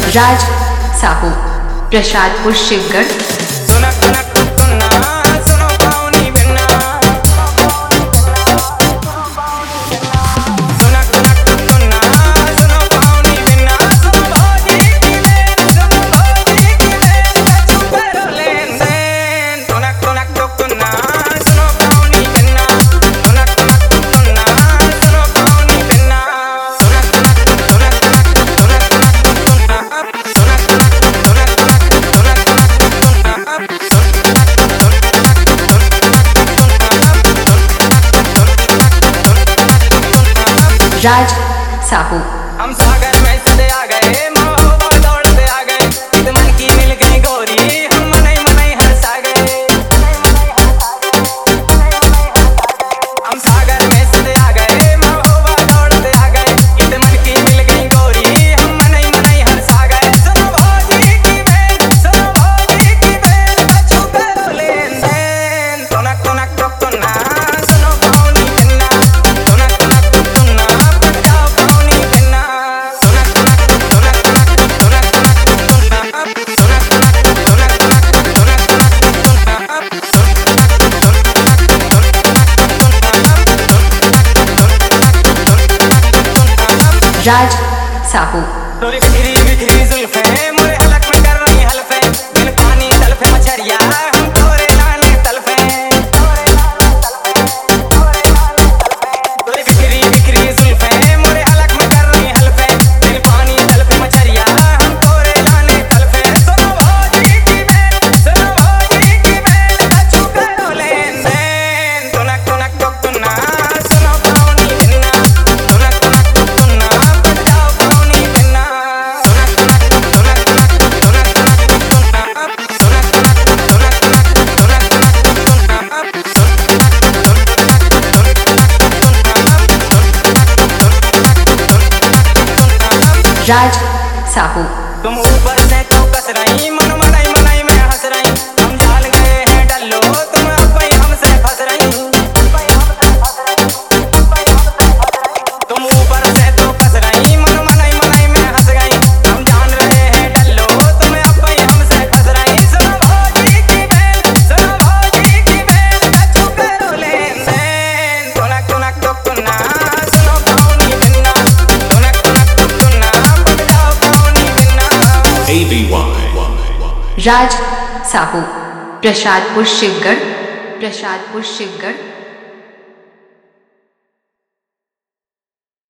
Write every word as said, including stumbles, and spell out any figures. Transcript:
राज साहू प्रसादपुर शिवगढ़। राज साहू हम सागर में सदे आ गए, महोबा दौड़ते आ गए, ईद मन की मिल गई गोरी, हम मनई मनई हंसा गए। हम सागर में सदे आ गए, महोबा दौड़ते आ गए, ईद मन की मिल गई गोरी, हम मनई मनई हंसा गए। सुनो भौजी की बेल, सुनो भौजी की बेल, बच्चों करो लेन देन, टुनक टुनक टुक टुना, सुनो कौनी बिन्ना, टुनक टुनक टुक टुना, बजाओ कौनी बिन्ना, टुनक टुनक टुक टुनक टुनक टुनक टुनक टुनक टुनक टुनक राज साहू तोरी बिखरी बिखरी जुल्फें मोरे हलक में कर रही हल्फे, बिन पानी तलफे मछरिया हम तोरे लाने तलफे। तोरी बिखरी बिखरी जुल्फें मोरे हलक में कर रही हल्फे, बिन पानी तलफे मछरिया हम तोरे लाने तलफे। सुनो भौजी की बेल, सुनो भौजी की बेल, बच्चों करो लेन देन, टुनक टुनक टुक टुना, सुनो कौनी बिन्ना, टुनक टुनक टुक टुना, बजाओ कौनी बिन्ना, टुनक टुनक टुक टुनक टुनक टुनक टुनक टुनक टुनक राज साहू तुम ऊपर से तो कस रही, मन मनई मनई में हंस रही, हम जाल गए हैं डल्लो, तुम अब भी हमसे फंस रही। तुम ऊपर से तो कस रही, मन मनई मनई में हंस गई, हम जान रहे हैं डल्लो, तुम अब भी हमसे फंस रही। सुनो भौजी की बेल, सुनो भौजी की बेल, बच्चों करो लेन देन, टुनक टुनक टुक टुना, सुनो कौनी बिन्ना, टुनक टुनक टुक टुना, बजाओ कौनी बिन्ना। A B Y Raj Sahu Prasadpur Shivgarh Prasadpur Shivgarh.